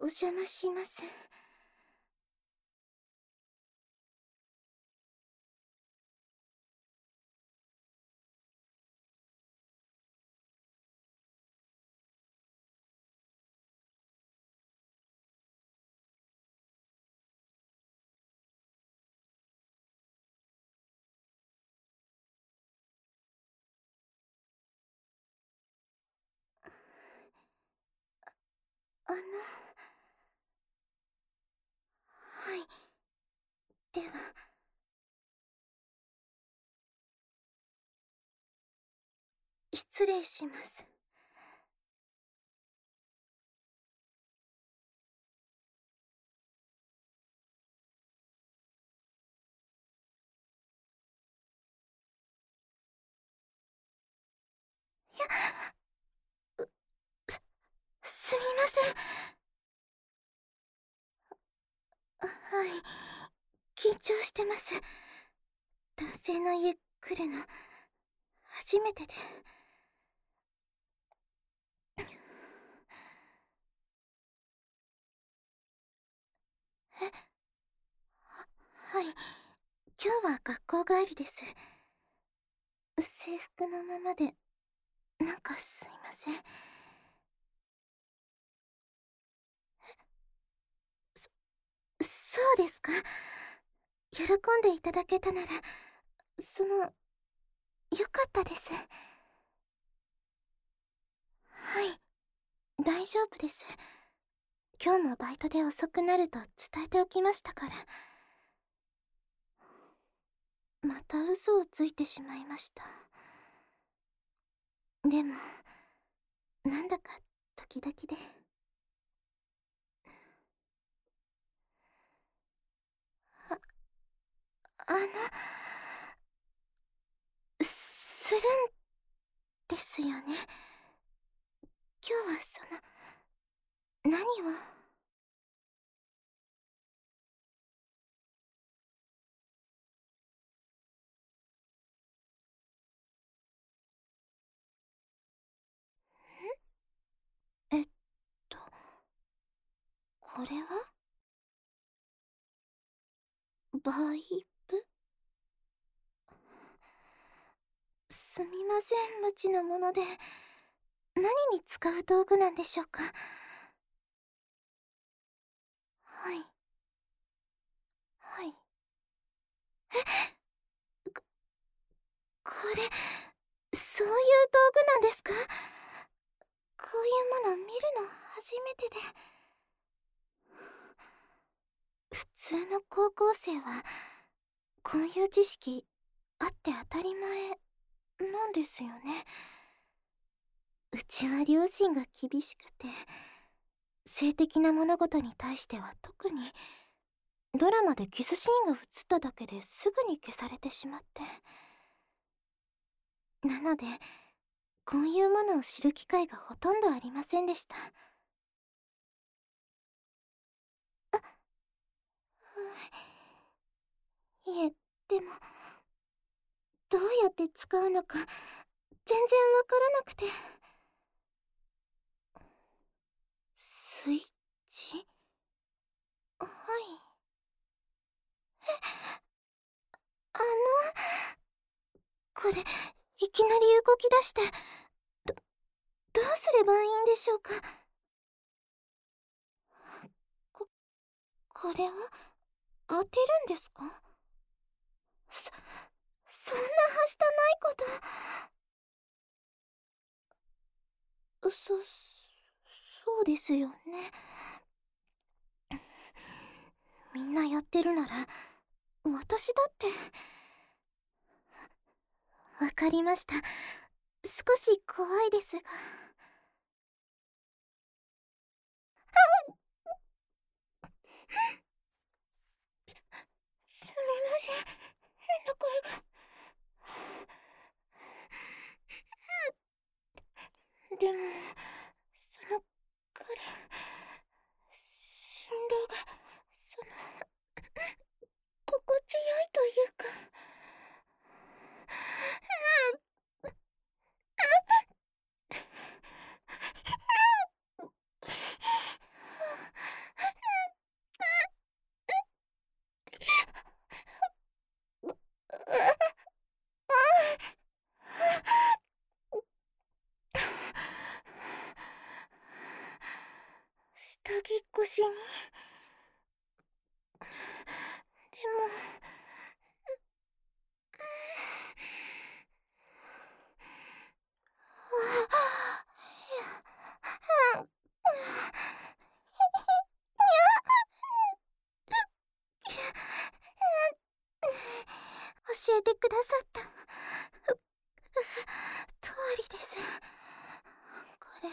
お邪魔します。あの、はい。では、失礼します。すみません。はい。緊張してます。男性の家来るの、初めてで。はい。今日は学校帰りです。制服のままで、なんかすいません。そうですか。喜んでいただけたなら、よかったです。はい、大丈夫です。今日もバイトで遅くなると伝えておきましたから。また嘘をついてしまいました。でも、なんだか時々で。あ、あの、するんですよね。今日は何を。えっと、これはバイブ。すみません、無知なもので。何に使う道具なんでしょうか。はい。はい。これ、そういう道具なんですか？こういうもの見るの初めてで。普通の高校生は、こういう知識あって当たり前なんですよね。うちは両親が厳しくて、性的な物事に対しては特に、ドラマでキスシーンが映っただけですぐに消されてしまって。なので、こういうものを知る機会がほとんどありませんでした。いえ、でも、どうやって使うのか、全然わからなくて。スイッチ。はい。あの、これ、いきなり動き出して、ど、どうすればいいんでしょうか。こ、これは、当てるんですか？そ、そんなはしたないこと。そうですよね。みんなやってるなら、私だって。わかりました。少し怖いですが。すみません。変な声が。でも、その彼、振動が、その、心地よいというか。 教えてくださった通りです。これ、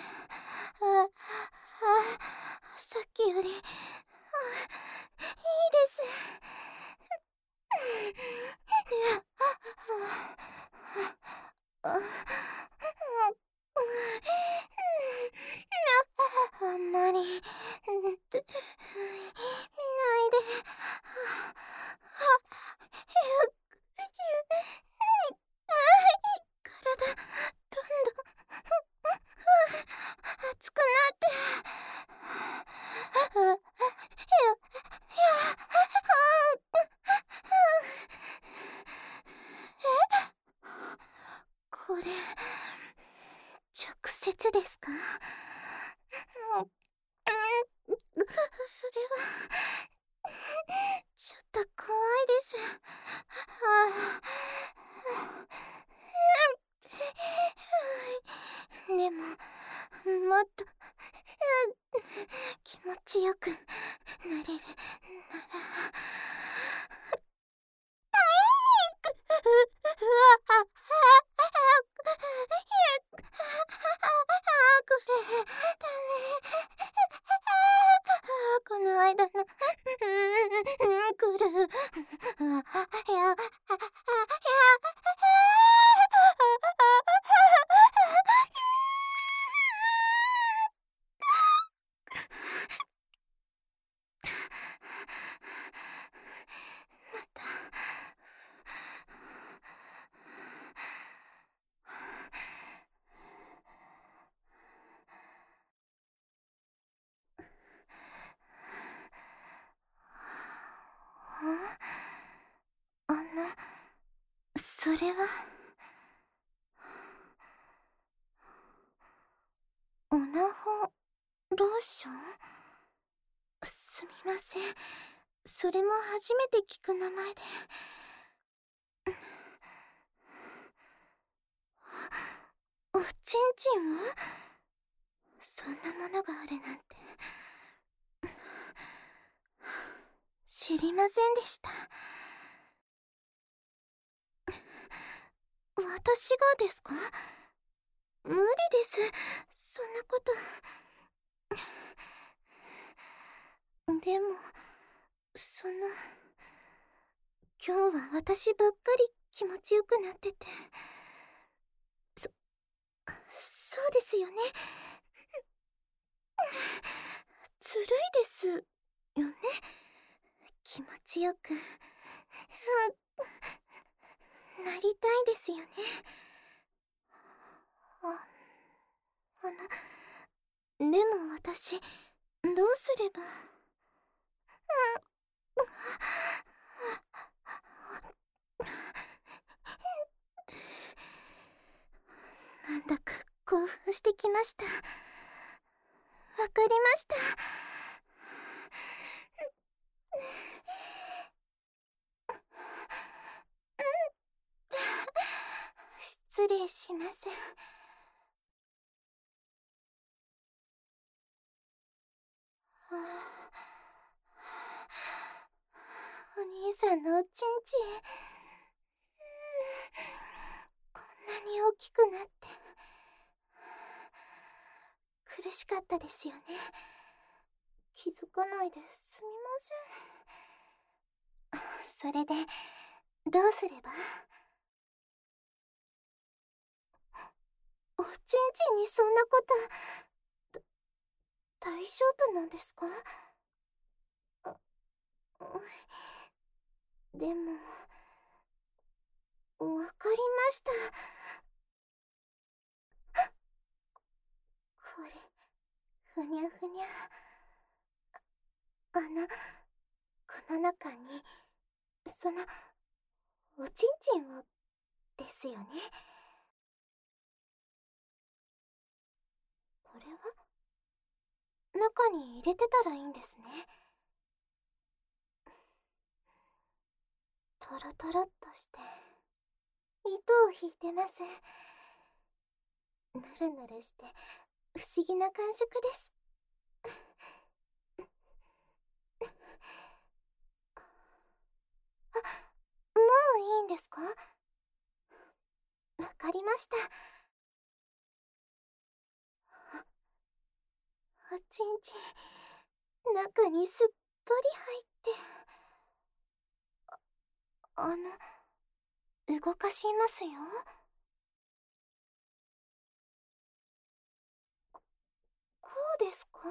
さっきより、いいです。あんまり、見ないで。体、どんどん熱くなって。これ、直接ですか？それは、ちょっと怖いです。でも、もっと気持ちよくなれるなら。これ、ダメ。この間の、くる。また。それはオナホローション？すみません、それも初めて聞く名前で。おちんちんはそんなものがあるなんて知りませんでした。私がですか？無理です、そんなこと。でも、今日は私ばっかり気持ちよくなってて。そうですよね。ずるいですよね。気持ちよくなりたいですよね。でも私、どうすれば。なんだか興奮してきました。わかりました。失礼します。お兄さんのおちんちん、こんなに大きくなって苦しかったですよね。気づかないですみません。それでどうすれば？おちんちんにそんなこと、大丈夫なんですか？でも、わかりました。これ、ふにゃふにゃ。この中に、その、おちんちんを、ですよね。これは中に入れてたらいいんですね。トロトロっとして、糸を引いてます。ぬるぬるして、不思議な感触です。もういいんですか？わかりました。おちんちん、中にすっぽり入って、動かしますよ。こうですか？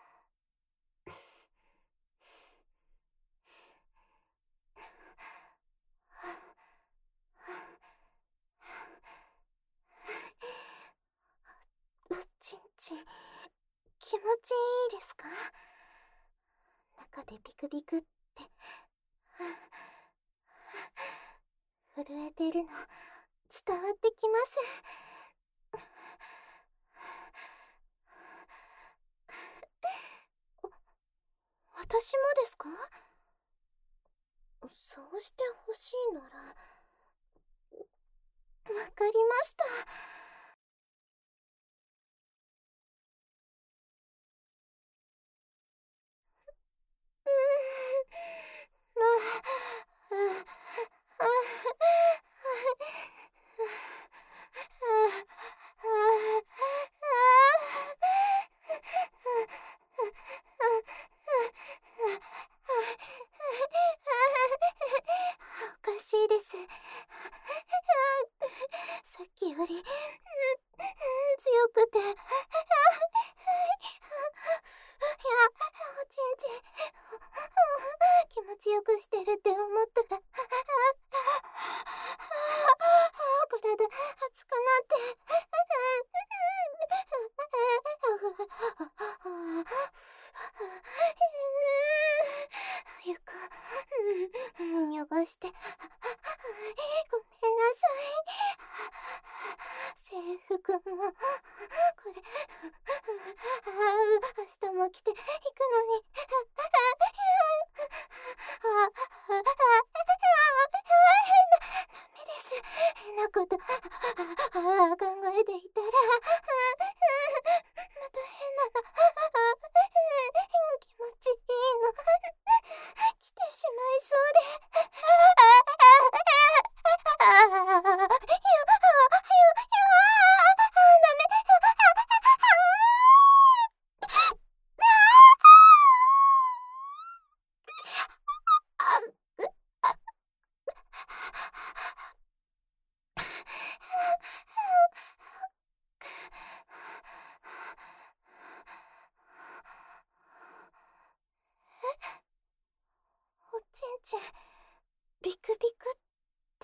おちんちん、気持ちいいですか？中でビクビクって震えてるの伝わってきます。私もですか？そうしてほしいなら、わかりました。おかしいです。さっきより強くて、おちんちん気持ちよくしてるって思ったら、体熱くなって、床汚して、ごめんなさい。制服もこれ明日も着ていくのに、ダメです。変なこと考えていたら、また変なの気持ちいいの来てしまいそうで、ダメ。おちんちんビクビクって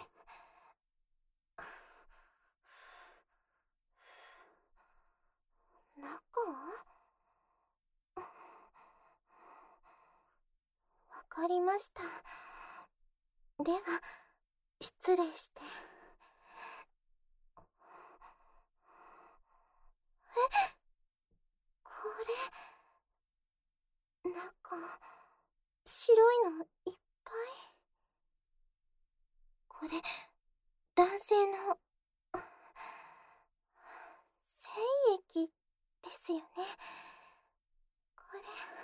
中？わかりました。では失礼して。これなんか白いのいっぱい。これ男性の精液ですよね。これ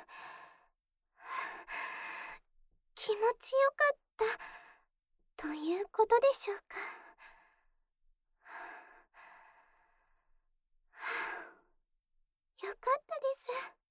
気持ちよかったということでしょうか？よかったです。